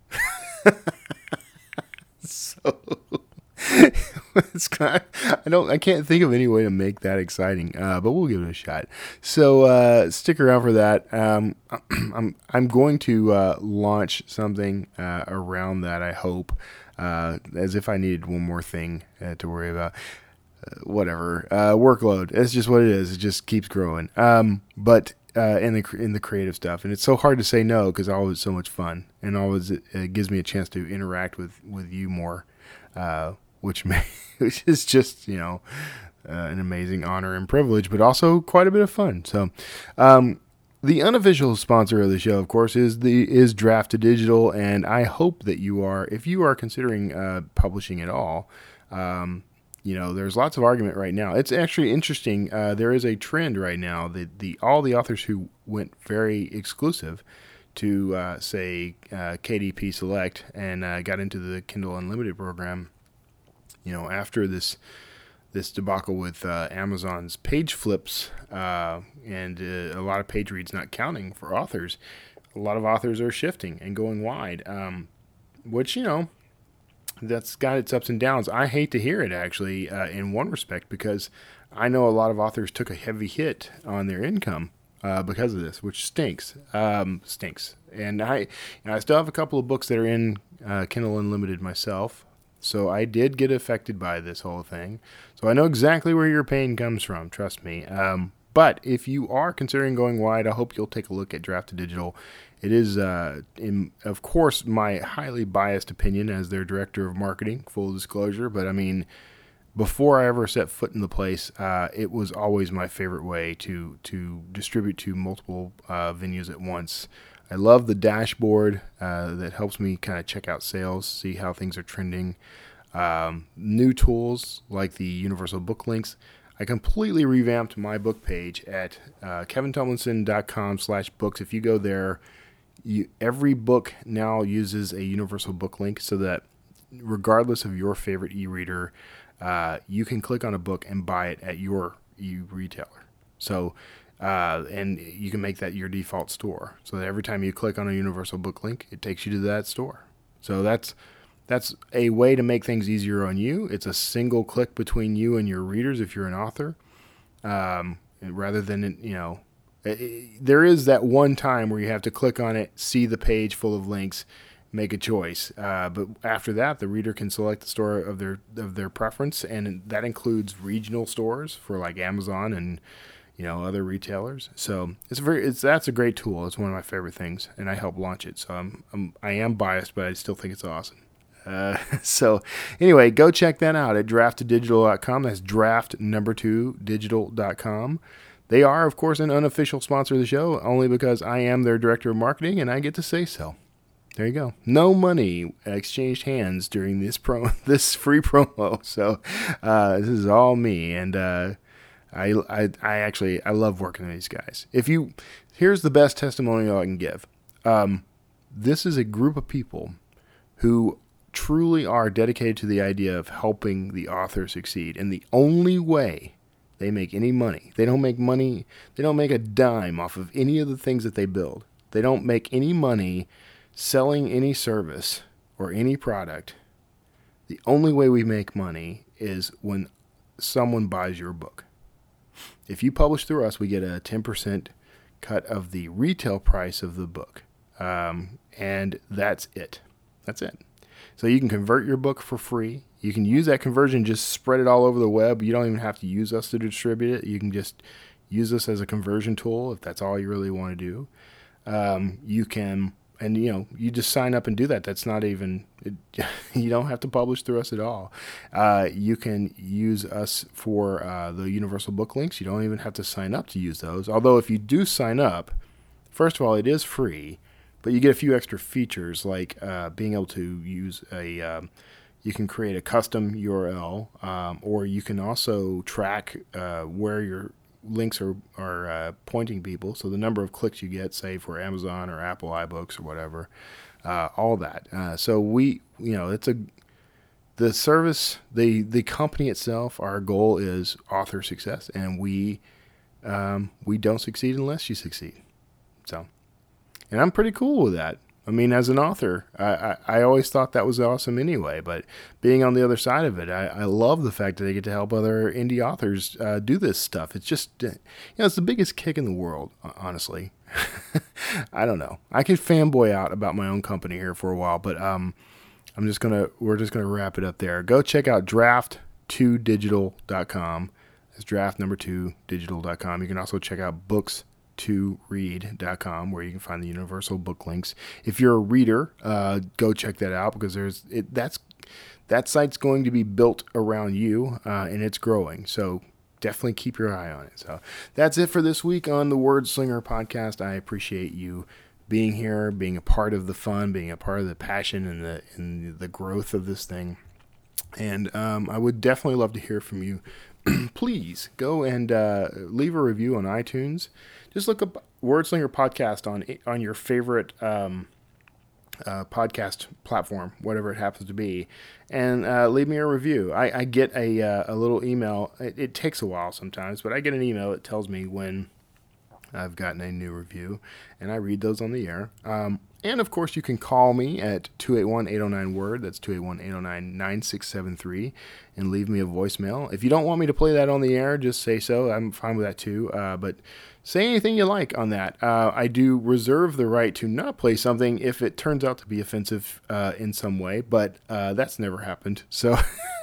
so. It's kind of, I don't I can't think of any way to make that exciting, uh, but we'll give it a shot. So uh, stick around for that. Um, I'm I'm going to uh, launch something uh, around that. I hope, uh, as if I needed one more thing uh, to worry about. Uh, whatever uh, workload. It's just what it is. It just keeps growing. Um, but uh, in the in the creative stuff, and it's so hard to say no because always so much fun, and always it, it gives me a chance to interact with with you more. Uh, which may, which is just, you know, uh, an amazing honor and privilege, but also quite a bit of fun. So, um, the unofficial sponsor of the show, of course, is the is Draft to Digital, and I hope that you are, if you are considering uh, publishing at all, um, you know, there's lots of argument right now. It's actually interesting. Uh, there is a trend right now that the all the authors who went very exclusive to, uh, say, uh, K D P Select and uh, got into the Kindle Unlimited program, you know, after this this debacle with uh, Amazon's page flips uh, and uh, a lot of page reads not counting for authors, a lot of authors are shifting and going wide, um, which, you know, that's got its ups and downs. I hate to hear it, actually, uh, in one respect, because I know a lot of authors took a heavy hit on their income uh, because of this, which stinks. Um, stinks. And I, you know, I still have a couple of books that are in uh, Kindle Unlimited myself, so I did get affected by this whole thing. So I know exactly where your pain comes from, trust me. Um, but if you are considering going wide, I hope you'll take a look at Draft to Digital. It is, uh, in, of course, my highly biased opinion as their director of marketing, full disclosure. But I mean, before I ever set foot in the place, uh, it was always my favorite way to to distribute to multiple uh, venues at once. I love the dashboard uh, that helps me kind of check out sales, see how things are trending. Um, new tools like the Universal Book Links. I completely revamped my book page at uh, kevintomlinson.com slash books. If you go there, you, every book now uses a Universal Book Link so that regardless of your favorite e-reader, uh, you can click on a book and buy it at your e-retailer. So, uh, and you can make that your default store. So that every time you click on a Universal Book Link, it takes you to that store. So that's that's a way to make things easier on you. It's a single click between you and your readers if you're an author, um, rather than, you know, it, it, there is that one time where you have to click on it, see the page full of links, make a choice. Uh, but after that, the reader can select the store of their of their preference, and that includes regional stores for like Amazon and, you know, other retailers. So it's very it's that's a great tool. It's one of my favorite things, and I helped launch it. So I'm, I'm I am biased, but I still think it's awesome. Uh, so anyway, go check that out at draft to digital dot com. That's draft number two digital dot com. They are, of course, an unofficial sponsor of the show, only because I am their director of marketing and I get to say so. There you go. No money exchanged hands during this pro this free promo. So uh, this is all me, and uh, I, I I actually I love working with these guys. If you here's the best testimonial I can give. Um, this is a group of people who truly are dedicated to the idea of helping the author succeed. And the only way they make any money, they don't make money, they don't make a dime off of any of the things that they build. They don't make any money selling any service or any product. The only way we make money is when someone buys your book. If you publish through us, we get a ten percent cut of the retail price of the book. Um, and that's it. That's it. So you can convert your book for free. You can use that conversion, just spread it all over the web. You don't even have to use us to distribute it. You can just use us as a conversion tool if that's all you really want to do. Um, you can, and you know, you just sign up and do that. That's not even, it, you don't have to publish through us at all. Uh, you can use us for uh, the Universal Book Links. You don't even have to sign up to use those. Although if you do sign up, first of all, it is free. But you get a few extra features like uh, being able to use a, um, you can create a custom U R L, um, or you can also track uh, where your links are, are uh, pointing people. So the number of clicks you get, say for Amazon or Apple iBooks or whatever, uh, all that. Uh, so we, you know, it's a, the service, the, the company itself, our goal is author success, and we, um, we don't succeed unless you succeed. So. And I'm pretty cool with that. I mean, as an author, I, I, I always thought that was awesome anyway. But being on the other side of it, I, I love the fact that I get to help other indie authors uh, do this stuff. It's just, you know, it's the biggest kick in the world, honestly. I don't know. I could fanboy out about my own company here for a while, but um, I'm just gonna we're just gonna wrap it up there. Go check out draft two digital dot com. That's draft number two digital dot com. You can also check out books to read dot com, where you can find the Universal Book Links. If you're a reader, uh, go check that out, because there's it, that's that site's going to be built around you, uh, and it's growing. So definitely keep your eye on it. So that's it for this week on the Word Slinger podcast. I appreciate you being here, being a part of the fun, being a part of the passion and the and the growth of this thing. And um, I would definitely love to hear from you. Please go and uh, leave a review on iTunes. Just look up Word Slinger podcast on on your favorite um, uh, podcast platform, whatever it happens to be, and uh, leave me a review. I, I get a uh, a little email. It, it takes a while sometimes, but I get an email that tells me when I've gotten a new review, and I read those on the air. Um, and, of course, you can call me at two eight one, eight oh nine, W O R D. That's two eight one, eight oh nine, nine six seven three, and leave me a voicemail. If you don't want me to play that on the air, just say so. I'm fine with that, too. Uh, but say anything you like on that. Uh, I do reserve the right to not play something if it turns out to be offensive uh, in some way, but uh, that's never happened. So...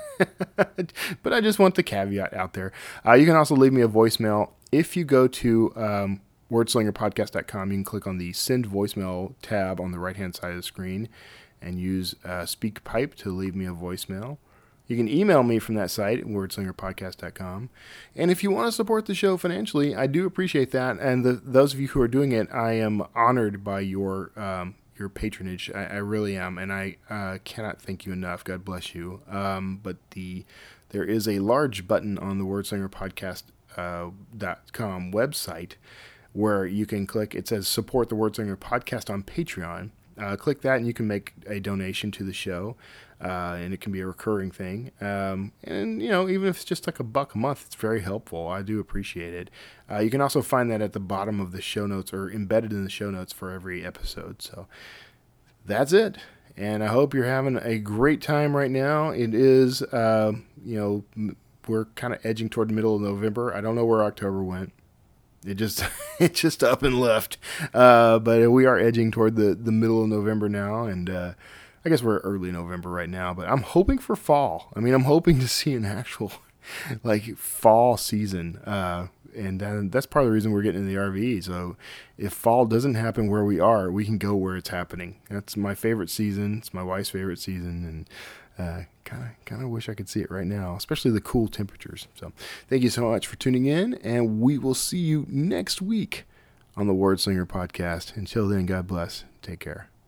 but I just want the caveat out there. Uh, you can also leave me a voicemail. If you go to um, word slinger podcast dot com, you can click on the Send Voicemail tab on the right-hand side of the screen and use uh, SpeakPipe to leave me a voicemail. You can email me from that site, word slinger podcast dot com. And if you want to support the show financially, I do appreciate that. And the, those of you who are doing it, I am honored by your um, your patronage. I, I really am, and I uh, cannot thank you enough. God bless you. Um, but the there is a large button on the word slinger podcast dot com website where you can click. It says support the Word Slinger podcast on Patreon. Uh, click that, and you can make a donation to the show, uh, and it can be a recurring thing. Um, and, you know, even if it's just like a buck a month, it's very helpful. I do appreciate it. Uh, you can also find that at the bottom of the show notes or embedded in the show notes for every episode. So that's it. And I hope you're having a great time right now. It is, uh, you know, we're kind of edging toward the middle of November. I don't know where October went. It just it just up and left. Uh, but we are edging toward the, the middle of November now, and uh, I guess we're early November right now. But I'm hoping for fall. I mean, I'm hoping to see an actual like fall season, uh, and uh, that's part of the reason we're getting in the R V. So if fall doesn't happen where we are, we can go where it's happening. That's my favorite season. It's my wife's favorite season, and kind of kind of wish I could see it right now, especially the cool temperatures. So thank you so much for tuning in, and we will see you next week on the Word Slinger podcast. Until then, God bless. Take care.